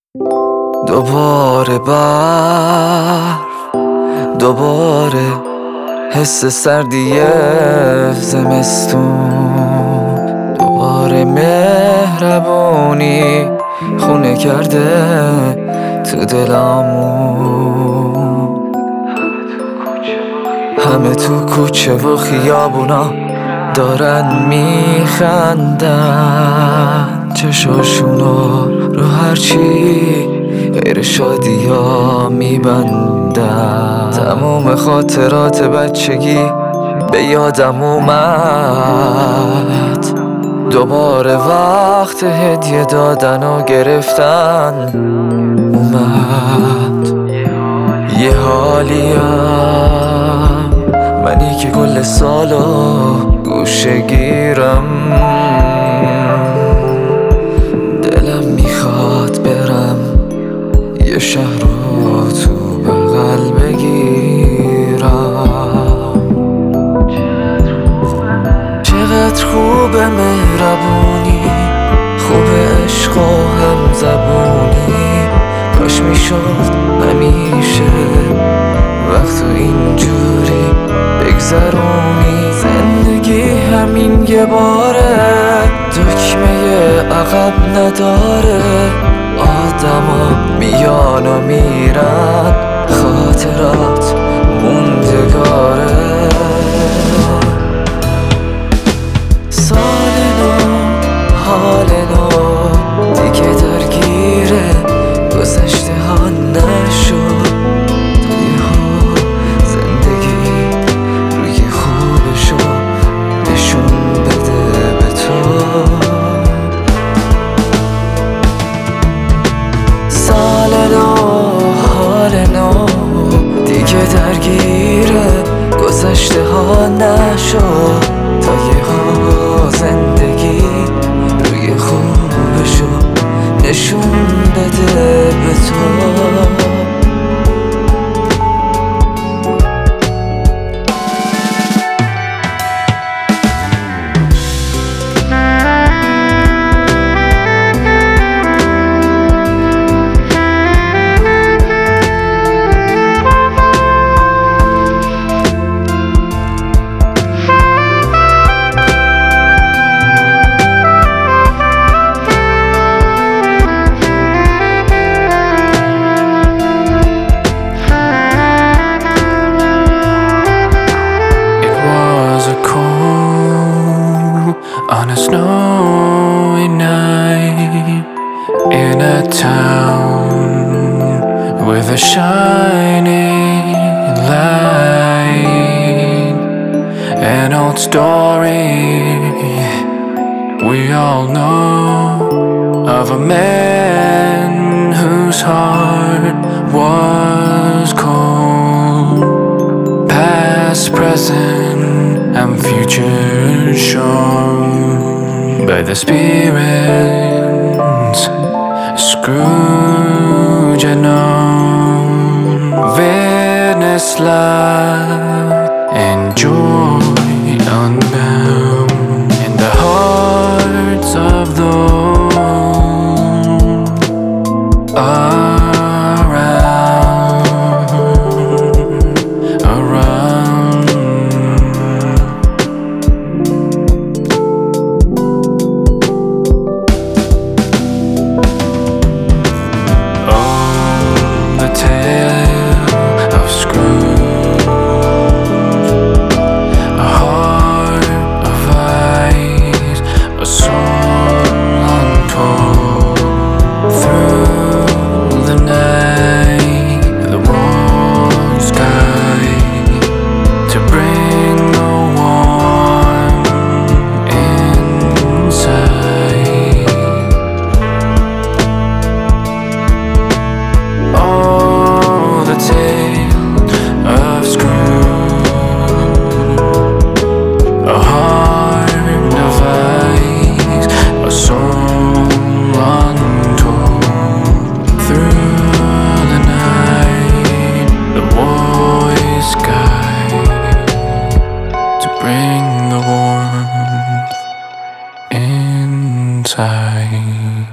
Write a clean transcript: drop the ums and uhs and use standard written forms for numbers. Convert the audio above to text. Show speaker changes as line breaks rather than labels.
دوباره برف، دوباره حس سردی زمستون، دوباره مهربونی خونه کرده تو دلامون. همه تو کوچه و خیابونا دارن میخندن، چشاشونو رو هرچی غیر شادی ها میبندن. تموم خاطرات بچگی به یادم اومد، دوباره وقت هدیه دادن و گرفتن اومد. یه حالیم منی که کل سالو گوشه گیرم، دلم میخواد برم یه شهر رو تو بغل بگیرم. چقدر خوبه مهربونی، خوبه عشق و هم زبونی، کاش میشد همیشه وقتو اینجوری بگذرونی. زندگی همین یه باره، دکمه عقب نداره، آدما میان و میرن، خاطرات موندگاره. سال نو، حال نو، دیگه درگیره گذشته ها نشد. تا زندگی روی خوبشو نشون بده به تو. سال نو، حال نو، دیگه درگیره گذشته ها نشد. تا زندگی روی خوبشو نشون بده به تو.
On a snowy night in a town with a shining light, an old story we all know of a man whose heart was cold. Past, present and future shown by the spirits Scrooge had known. Witness love and joy unbound in the hearts of those around. The tale of Scrooge, a heart of ice, a soul untold. Through the night, the warm sky to bring the warmth inside. Oh, the tale of Scrooge, a heart of ice, a soul untold. Through the night, the voice guide to bring the warmth inside.